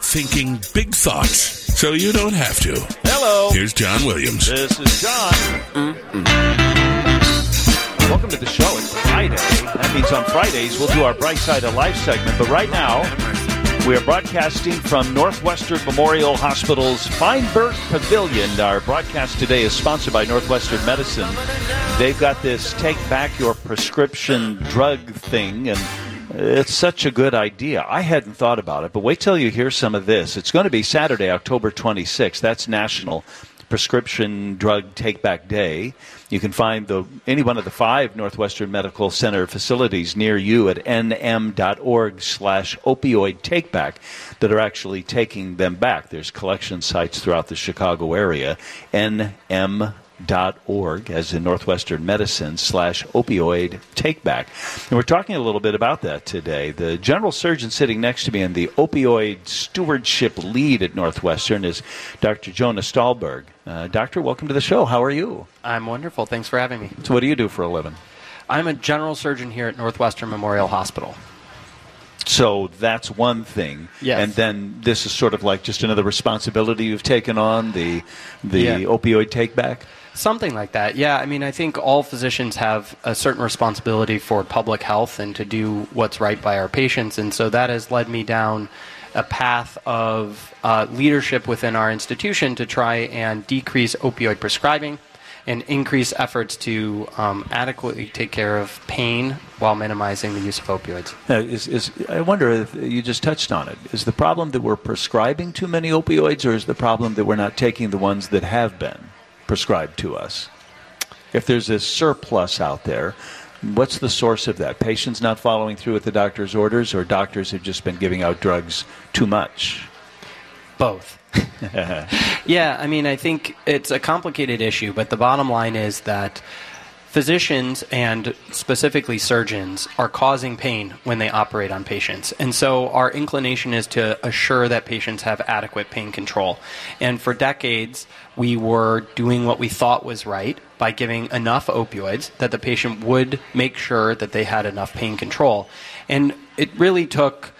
thinking big thoughts so you don't have to. Hello. Here's John Williams. This is John. Welcome to the show. It's Friday. That means on Fridays we'll do our Bright Side of Life segment. But right now, we are broadcasting from Northwestern Memorial Hospital's Feinberg Pavilion. Our broadcast today is sponsored by Northwestern Medicine. They've got this take back your prescription drug thing, and it's such a good idea. I hadn't thought about it, but wait till you hear some of this. It's going to be Saturday, October 26th. That's National Prescription Drug Take Back Day. You can find any one of the 5 Northwestern Medical Center facilities near you at nm.org/opioid takeback that are actually taking them back. There's collection sites throughout the Chicago area. nm.org, as in Northwestern Medicine, /opioid takeback. And we're talking a little bit about that today. The general surgeon sitting next to me and the opioid stewardship lead at Northwestern is Dr. Jonah Stahlberg. Doctor, welcome to the show. How are you? I'm wonderful. Thanks for having me. So what do you do for a living? I'm a general surgeon here at Northwestern Memorial Hospital. So that's one thing. Yes. And then this is sort of like just another responsibility you've taken on, the opioid take back? Something like that. Yeah, I mean, I think all physicians have a certain responsibility for public health and to do what's right by our patients. And so that has led me down a path of leadership within our institution to try and decrease opioid prescribing and increase efforts to adequately take care of pain while minimizing the use of opioids. I wonder if you just touched on it. Is the problem that we're prescribing too many opioids, or is the problem that we're not taking the ones that have been prescribed to us? If there's this surplus out there, what's the source of that? Patients not following through with the doctor's orders, or doctors have just been giving out drugs too much? Both. Yeah, I mean, I think it's a complicated issue, but the bottom line is that physicians and specifically surgeons are causing pain when they operate on patients. And so our inclination is to assure that patients have adequate pain control. And for decades, we were doing what we thought was right by giving enough opioids that the patient would make sure that they had enough pain control. And it really took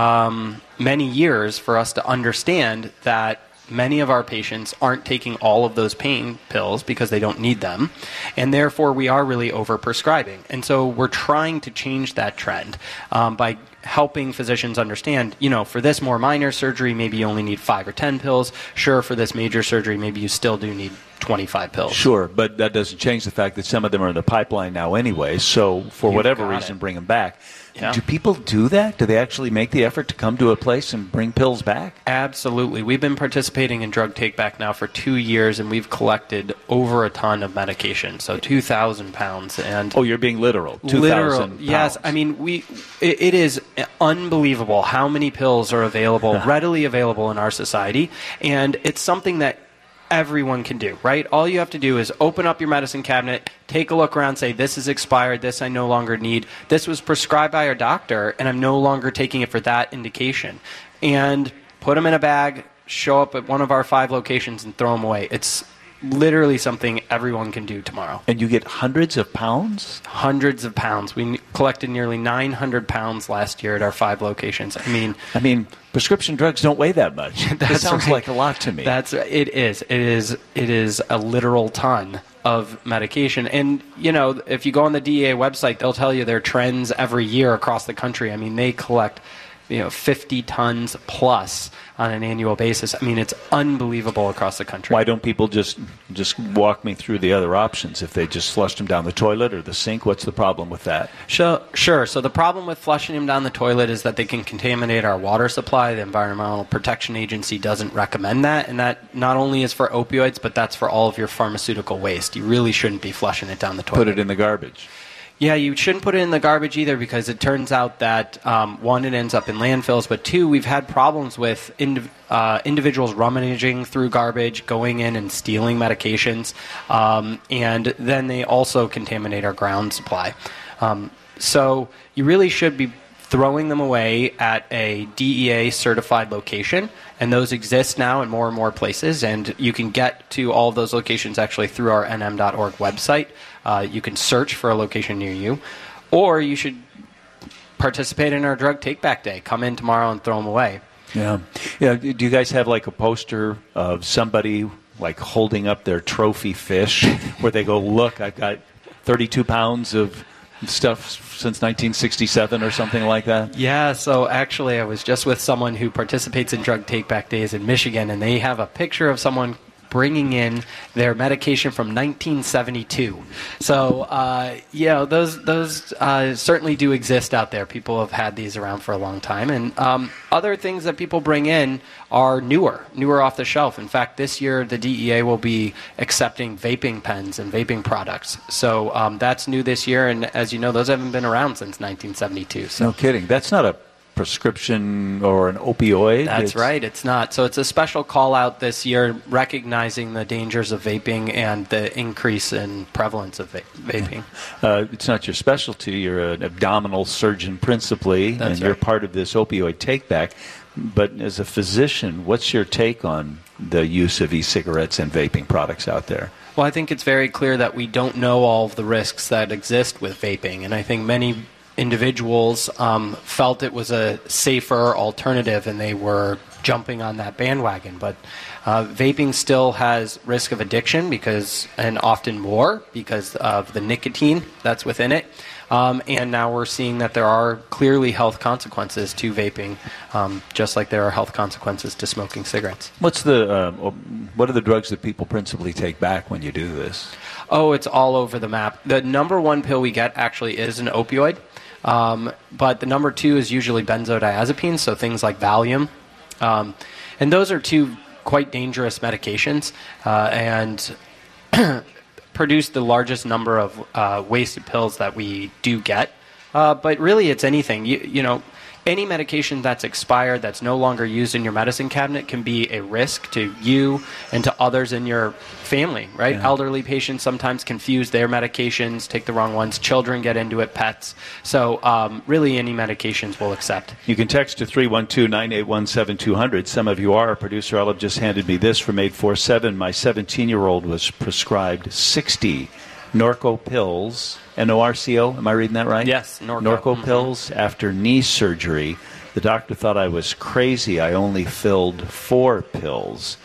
many years for us to understand that many of our patients aren't taking all of those pain pills because they don't need them, and therefore we are really overprescribing. And so we're trying to change that trend by helping physicians understand, for this more minor surgery, maybe you only need 5 or 10 pills. Sure, for this major surgery, maybe you still do need 25 pills. Sure, but that doesn't change the fact that some of them are in the pipeline now anyway, so for whatever reason, bring them back. Yeah. Do people do that? Do they actually make the effort to come to a place and bring pills back? Absolutely. We've been participating in Drug Take Back now for 2 years, and we've collected over a ton of medication, so 2,000 pounds. And oh, you're being literal. 2,000 pounds. Yes. I mean, it is unbelievable how many pills are available, readily available in our society, and it's something that everyone can do, right? All you have to do is open up your medicine cabinet, take a look around, say, this is expired, this I no longer need, this was prescribed by a doctor, and I'm no longer taking it for that indication. And put them in a bag, show up at one of our 5 locations, and throw them away. It's literally something everyone can do tomorrow. And you get hundreds of pounds? Hundreds of pounds. We collected nearly 900 pounds last year at our 5 locations. I mean, prescription drugs don't weigh that much. That sounds like a lot to me. It is a literal ton of medication. And, if you go on the DEA website, they'll tell you their trends every year across the country. I mean, they collect 50 tons plus on an annual basis. I mean, it's unbelievable across the country. Why don't people just walk me through the other options? If they just flushed them down the toilet or the sink, what's the problem with that? Sure. So the problem with flushing them down the toilet is that they can contaminate our water supply. The Environmental Protection Agency doesn't recommend that, and that not only is for opioids, but that's for all of your pharmaceutical waste. You really shouldn't be flushing it down the toilet. Put it in the garbage. Yeah, you shouldn't put it in the garbage either, because it turns out that, one, it ends up in landfills, but 2, we've had problems with individuals rummaging through garbage, going in and stealing medications, and then they also contaminate our ground supply. So you really should be throwing them away at a DEA-certified location, and those exist now in more and more places, and you can get to all of those locations actually through our nm.org website. You can search for a location near you, or you should participate in our Drug Take Back Day. Come in tomorrow and throw them away. Yeah. Yeah. Do you guys have like a poster of somebody like holding up their trophy fish where they go, look, I've got 32 pounds of stuff since 1967 or something like that? Yeah, so actually I was just with someone who participates in Drug Take Back Days in Michigan, and they have a picture of someone bringing in their medication from 1972. So, those certainly do exist out there. People have had these around for a long time. And other things that people bring in are newer off the shelf. In fact, this year the DEA will be accepting vaping pens and vaping products. So that's new this year, and as you know, those haven't been around since 1972. So. No kidding. That's not a prescription or an opioid? That's right, it's not. So it's a special call out this year recognizing the dangers of vaping and the increase in prevalence of vaping. It's not your specialty. You're an abdominal surgeon principally, and you're part of this opioid take-back. But as a physician, what's your take on the use of e-cigarettes and vaping products out there? Well, I think it's very clear that we don't know all of the risks that exist with vaping, and I think many individuals felt it was a safer alternative and they were jumping on that bandwagon. But vaping still has risk of addiction and often more because of the nicotine that's within it. And now we're seeing that there are clearly health consequences to vaping, just like there are health consequences to smoking cigarettes. What are the drugs that people principally take back when you do this? Oh, it's all over the map. The number one pill we get actually is an opioid. But the number two is usually benzodiazepines, so things like Valium. And those are two quite dangerous medications and produce the largest number of wasted pills that we do get. But really, it's anything. You know, any medication that's expired, that's no longer used in your medicine cabinet, can be a risk to you and to others in your family, right? Yeah. Elderly patients sometimes confuse their medications, take the wrong ones. Children get into it, pets. So really any medications we'll accept. You can text to 312-981-7200. Some of you are. Producer Olive just handed me this from 847. My 17-year-old was prescribed 60 Norco pills, Norco, am I reading that right? Yes, Norco pills after knee surgery. The doctor thought I was crazy. I only filled 4 pills.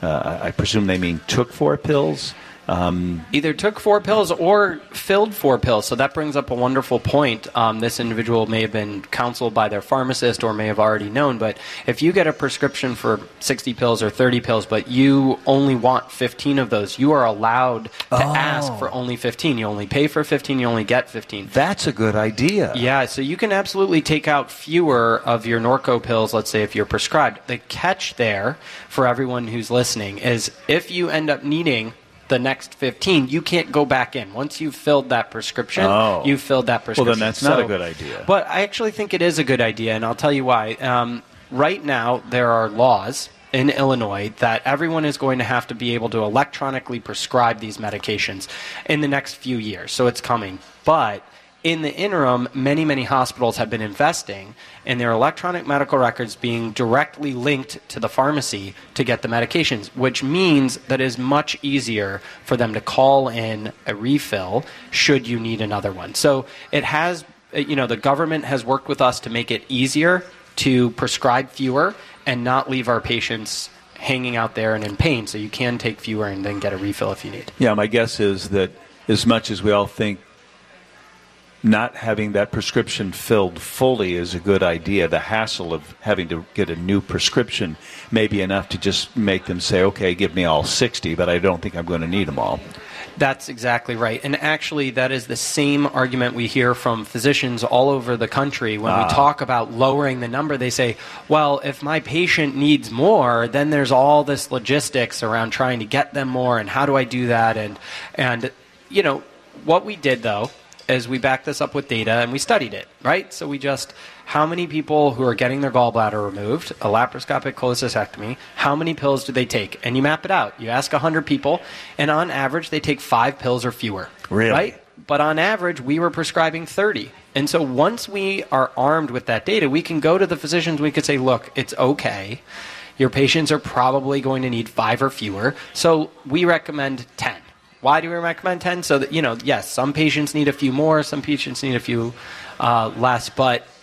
I presume they mean took 4 pills? Either took 4 pills or filled 4 pills. So that brings up a wonderful point. This individual may have been counseled by their pharmacist or may have already known, but if you get a prescription for 60 pills or 30 pills, but you only want 15 of those, you are allowed to ask for only 15. You only pay for 15, you only get 15. That's a good idea. Yeah, so you can absolutely take out fewer of your Norco pills, let's say, if you're prescribed. The catch there, for everyone who's listening, is if you end up needing the next 15, you can't go back in. Once you've filled that prescription, you've filled that prescription. Well, then that's not a good idea. But I actually think it is a good idea, and I'll tell you why. Right now, there are laws in Illinois that everyone is going to have to be able to electronically prescribe these medications in the next few years. So it's coming. But in the interim, many, many hospitals have been investing in their electronic medical records being directly linked to the pharmacy to get the medications, which means that it is much easier for them to call in a refill should you need another one. So it has, the government has worked with us to make it easier to prescribe fewer and not leave our patients hanging out there and in pain. So you can take fewer and then get a refill if you need. Yeah, my guess is that as much as we all think not having that prescription filled fully is a good idea, the hassle of having to get a new prescription may be enough to just make them say, okay, give me all 60, but I don't think I'm going to need them all. That's exactly right. And actually, that is the same argument we hear from physicians all over the country. When we talk about lowering the number, they say, well, if my patient needs more, then there's all this logistics around trying to get them more, and how do I do that? And what we did, though, is we backed this up with data and we studied it, right? So how many people who are getting their gallbladder removed, a laparoscopic cholecystectomy, how many pills do they take? And you map it out. You ask 100 people, and on average, they take 5 pills or fewer. Really? Right? But on average, we were prescribing 30. And so once we are armed with that data, we can go to the physicians, we could say, look, it's okay. Your patients are probably going to need 5 or fewer, so we recommend 10. Why do we recommend 10? So that, yes, some patients need a few more, some patients need a few less, but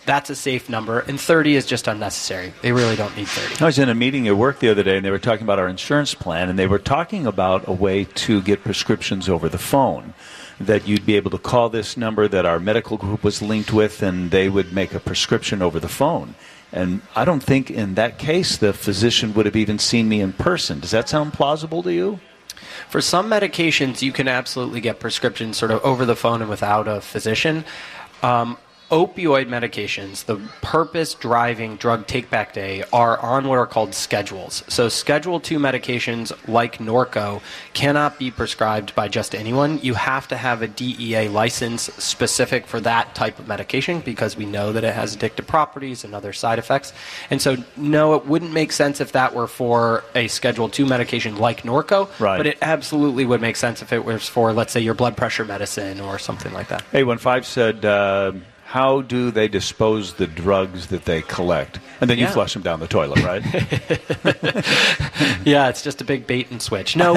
that's a safe number, and 30 is just unnecessary. They really don't need 30. I was in a meeting at work the other day, and they were talking about our insurance plan, and they were talking about a way to get prescriptions over the phone, that you'd be able to call this number that our medical group was linked with, and they would make a prescription over the phone. And I don't think in that case the physician would have even seen me in person. Does that sound plausible to you? For some medications, you can absolutely get prescriptions sort of over the phone and without a physician. Opioid medications, the purpose driving drug take-back day, are on what are called schedules. So Schedule 2 medications like Norco cannot be prescribed by just anyone. You have to have a DEA license specific for that type of medication because we know that it has addictive properties and other side effects. And so, no, it wouldn't make sense if that were for a Schedule 2 medication like Norco, right. But it absolutely would make sense if it was for, let's say, your blood pressure medicine or something like that. 815 said... how do they dispose the drugs that they collect? And then you flush them down the toilet, right? Yeah, it's just a big bait and switch. No,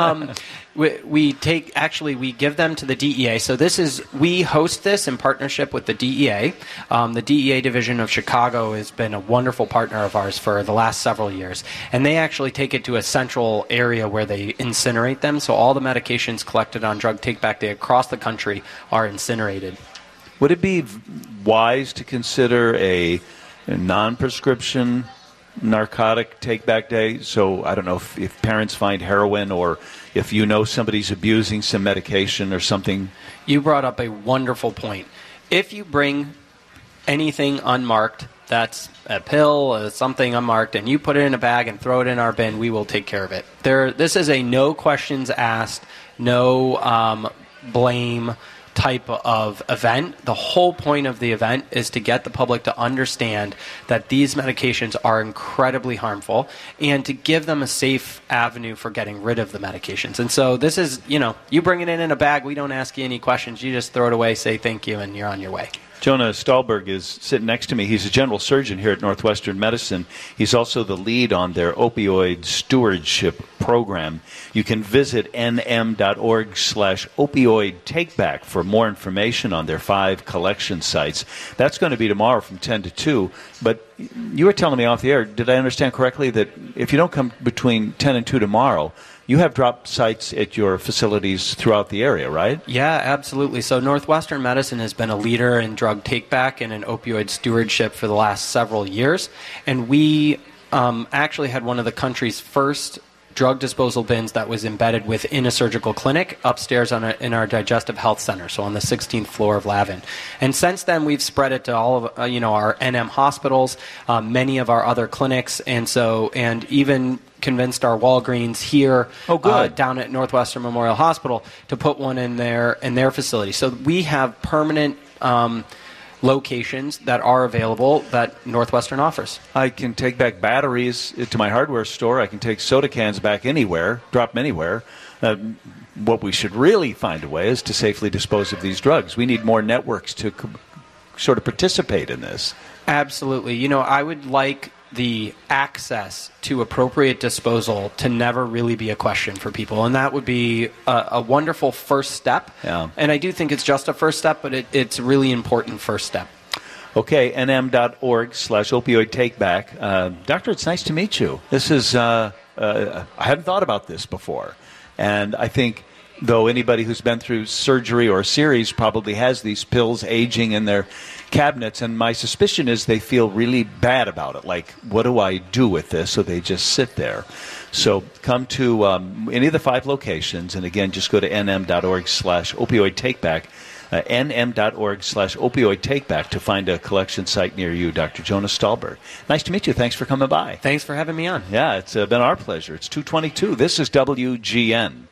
we give them to the DEA. So we host this in partnership with the DEA. The DEA division of Chicago has been a wonderful partner of ours for the last several years. And they actually take it to a central area where they incinerate them. So all the medications collected on Drug Take-Back Day across the country are incinerated. Would it be wise to consider a non-prescription narcotic take-back day? So I don't know if parents find heroin or if you know somebody's abusing some medication or something. You brought up a wonderful point. If you bring anything unmarked, that's a pill, something unmarked, and you put it in a bag and throw it in our bin, we will take care of it. This is a no questions asked, no blame type of event. The whole point of the event is to get the public to understand that these medications are incredibly harmful and to give them a safe avenue for getting rid of the medications. And so this is, you bring it in a bag, we don't ask you any questions, you just throw it away, say thank you, and you're on your way. Jonah Stahlberg is sitting next to me. He's a general surgeon here at Northwestern Medicine. He's also the lead on their opioid stewardship program. You can visit nm.org/opioid takeback for more information on their 5 collection sites. That's going to be tomorrow from 10 to 2. But you were telling me off the air, did I understand correctly, that if you don't come between 10 and 2 tomorrow, you have drop sites at your facilities throughout the area, right? Yeah, absolutely. So Northwestern Medicine has been a leader in drug take-back and in opioid stewardship for the last several years. And we actually had one of the country's first drug disposal bins that was embedded within a surgical clinic upstairs in our digestive health center, so on the 16th floor of Lavin. And since then, we've spread it to all of our NM hospitals, many of our other clinics, and even convinced our Walgreens here down at Northwestern Memorial Hospital to put one in their facility. So we have permanent locations that are available that Northwestern offers. I can take back batteries to my hardware store. I can take soda cans back anywhere, drop them anywhere. What we should really find a way is to safely dispose of these drugs. We need more networks to sort of participate in this. Absolutely. I would like the access to appropriate disposal to never really be a question for people. And that would be a wonderful first step. Yeah. And I do think it's just a first step, but it's a really important first step. Okay, nm.org/opioid takeback. Doctor, it's nice to meet you. This is, I hadn't thought about this before. And I think, though anybody who's been through surgery or a series probably has these pills aging in their cabinets, and my suspicion is they feel really bad about it. Like, what do I do with this? So they just sit there. So come to any of the 5 locations, and again, just go to nm.org/opioid takeback, nm.org/opioid takeback to find a collection site near you. Dr. Jonah Stahlberg. Nice to meet you. Thanks for coming by. Thanks for having me on. Yeah, it's been our pleasure. It's 2:22. This is WGN.